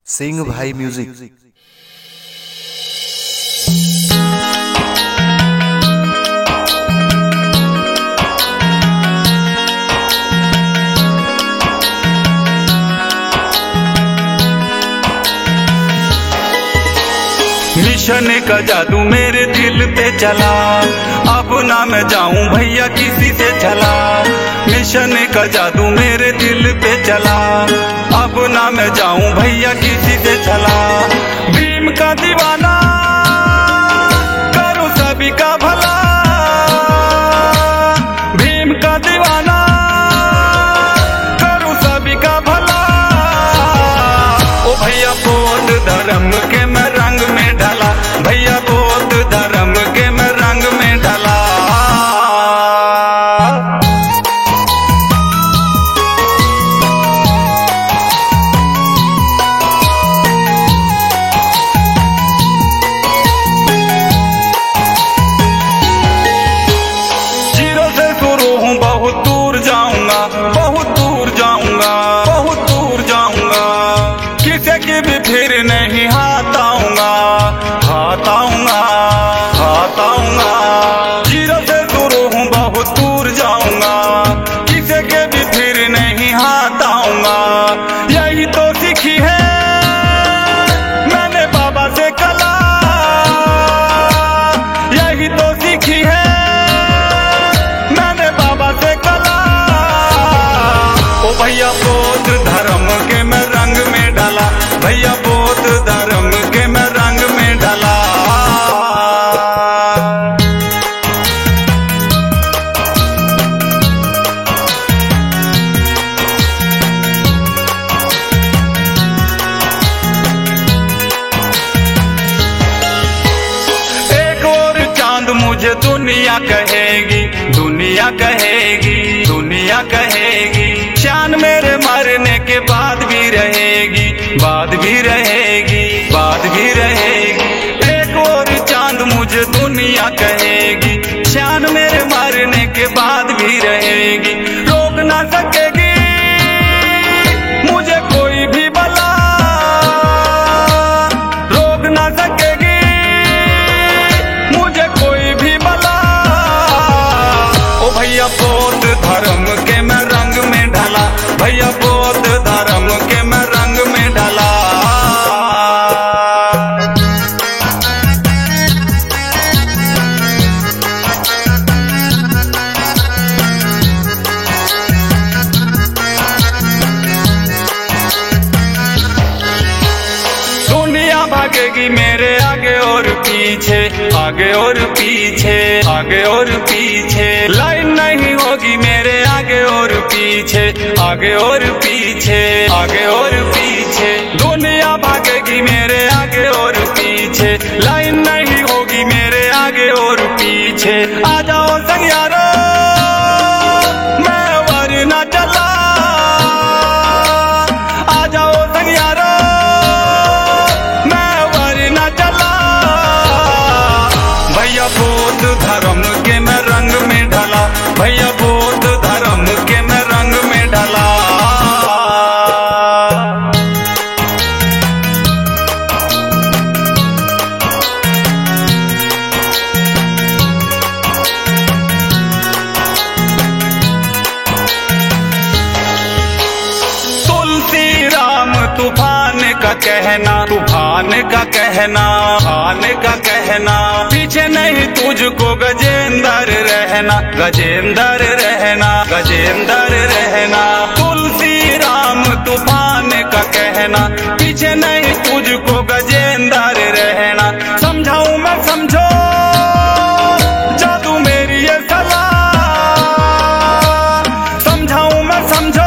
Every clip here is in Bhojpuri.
सिंह भाई म्यूजिक। मिशन का जादू मेरे दिल पे चला, अब ना मैं जाऊं भैया किसी से चला। मिशन का जादू मेरे दिल पे चला, अब ना मैं जाऊं भैया किसी से चला। भीम का दीवाना करूं सभी का भला, भीम का दीवाना करूं सभी का भला। ओ भैया बौद्ध धर्म के मैं रंग में ढला, भैया बौद्ध धर्म के मैं रंग में ढला। जीरो से शुरू हूँ, बहुत दूर जाऊंगा, बहुत दूर जाऊंगा, बहुत दूर जाऊंगा। किसी की भी फिर नहीं हाथ आऊंगा, हाथ आऊंगा, हाथ आऊंगा। जीरो से शुरू हूँ, बहुत दूर जाऊंगा, किसी के भी फिर नहीं हाथ आऊंगा। यही तो सीखी है मैंने बाबा से कला, यही तो सीखी है मैंने बाबा से कला। ओ भैया बौद्ध धर्म के मैं रंग में डाला, भैया बौद्ध धर्म के मैं रंग में डाला। एक और चांद मुझे दुनिया कहेगी, दुनिया कहेगी, दुनिया कहेगी। शान मेरे मरने के बाद भी रहेगी, बाद भी रहेगी, बाद भी रहेगी। एक और चांद मुझे दुनिया कहेगी, शान मेरे मरने के बाद भी रहेगी। रोक ना सकेगी मुझे कोई भी बला, रोक ना सकेगी मुझे कोई भी बला। ओ भैया बौद्ध धर्म के मैं रंग में ढला, भैया बौद्ध धर्म के मैं रंग में ढला। दुनिया भागेगी मेरे आगे और पीछे, आगे और पीछे, आगे और पीछे। लाइन नहीं होगी मेरे आगे और पीछे, आगे और पीछे, आगे और पीछे। दुनिया भागेगी मेरे आगे और पीछे, लाइन नहीं होगी मेरे आगे और पीछे। आ जाओ संग मैं वरना चला, आ जाओ संग मैं वरना चला। भैया बौद्ध धर्म के मैं रंग में ढला, भैया बौद्ध धर्म के मैं रंग में ढला। तुलसी राम तूफान का कहना, तूफान का कहना, तूफान का कहना। पीछे नहीं तुझको गजेंद्र रहना, गजेंद्र रहना, गजेंद्र रहना। तुलसी राम तूफान का कहना, पीछे नहीं तुझको गजेंद्र रहना। समझाऊं मैं समझो जादू मेरी ये सलाह, समझाऊं मैं समझो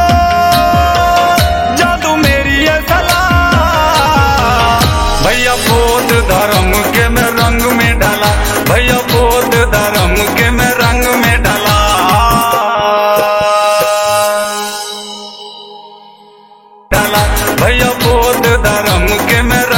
जादू मेरी ये सलाह। भैया बौद्ध धर्म के मैं रंग में ढला, भैया बौद्ध धर्म के मैं रंग में ढला। ढला भैया बौद्ध धर्म के मैं